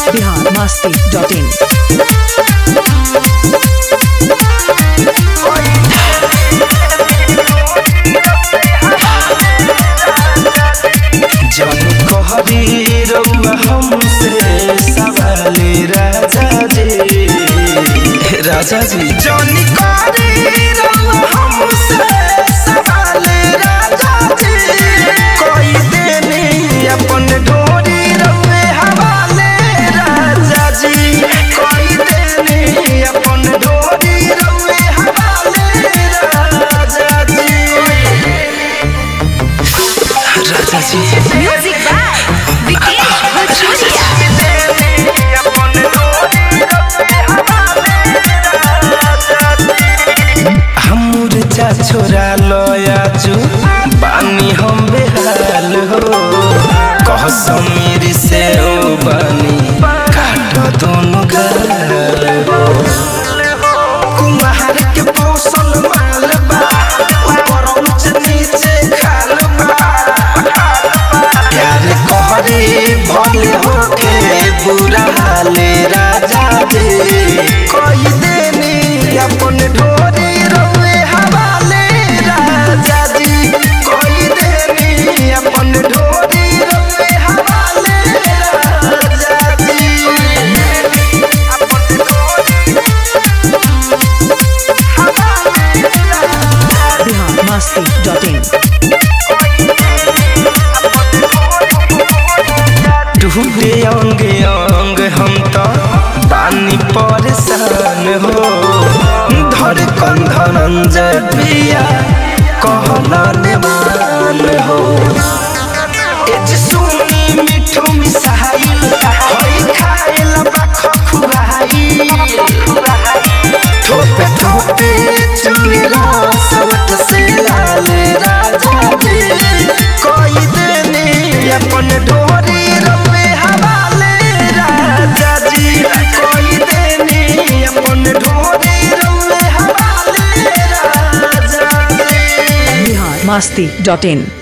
biharmasti.in जब कहरी रउआ हमसे सवाल राजा जी जौनी कहरी रउआ हमसे सवाल राजा जी कोई देनी अपन ढोरी रउए हवाले राजा जी कोई देनी अपन ढोरी रउए हवाले राजा जी Music by Vikesh Bhojpuria. छोरा लयाजू बानी हम बेहाल हो कह समीर से ओ बानी काट दोनों गाल हो कुम्हार के पौसल माल बा ऊपर नीचे खाल बा प्यार कहरे भले होके बुरा हाले राजा जी कोई देनी अपन ढोरी रउए हवाले राजा जी कोई देनी अपन ढोरी रउए हवाले राजा जी अपन ढोरी biharmasti.in टूटे अंग अंग हम तो पानी परेशान हो धर कंधनंजय पिया कहला निमान हो एज सुनी मिठो मिसाइल होई खाइल बख खुराई ठोपे ठोपे चुरा सवट से लाल राजा जी कोई देनी अपन ढोरी रउए हवाले राजा जी कोई देनी अपन ढोरी रउए हवाले राजा जी biharmasti.in